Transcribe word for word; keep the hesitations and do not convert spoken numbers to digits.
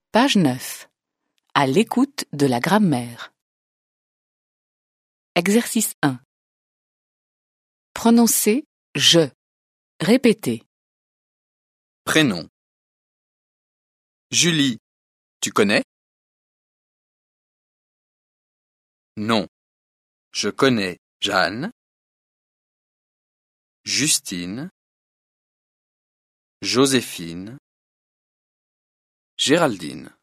Page neuf. À l'écoute de la grammaire. Exercice un. Prononcez « je ». Répétez. Prénom. Julie, tu connais? Non. Je connais Jeanne, Justine, Joséphine, Géraldine.